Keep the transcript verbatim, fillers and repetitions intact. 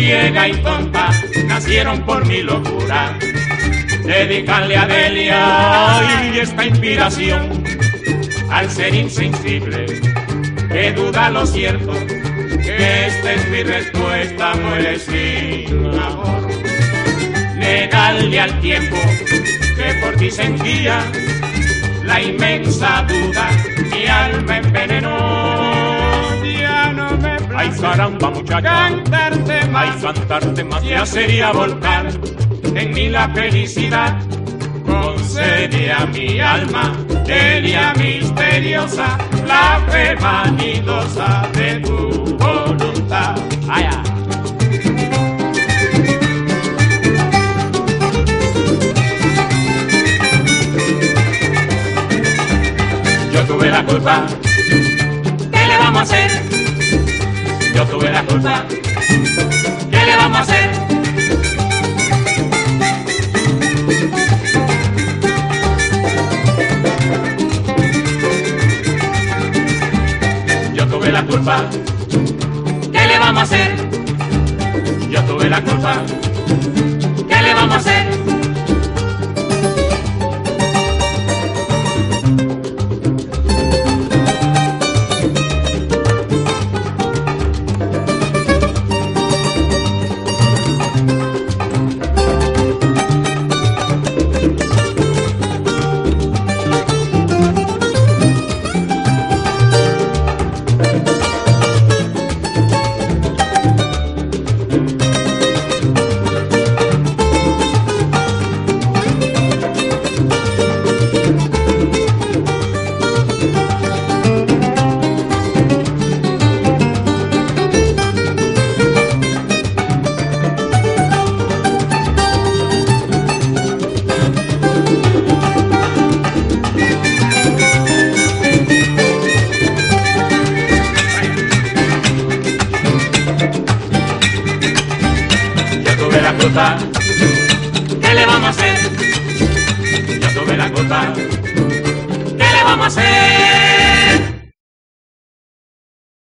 ciega y tonta nacieron por mi locura. Dedicarle a Delia y esta inspiración al ser insensible que duda lo cierto, que esta es mi respuesta, muere sin amor. Negarle al tiempo que por ti sentía la inmensa duda, mi alma envenenó. Ya no me place, ay caramba muchacha, cantarte más, ay cantarte más, ya sería volcar en mí la felicidad. Concede a mi alma, Delia misteriosa, la fe vanidosa de tu voluntad. Ay, ay. Yo tuve la culpa, ¿qué le vamos a hacer? Yo tuve la culpa, ¿qué le vamos a hacer? Yo tuve la culpa, ¿qué le vamos a hacer? Yo tuve la culpa, ¿qué le vamos a hacer? ¿Qué le vamos a hacer? Yo tuve la culpa, ¿qué le vamos a hacer?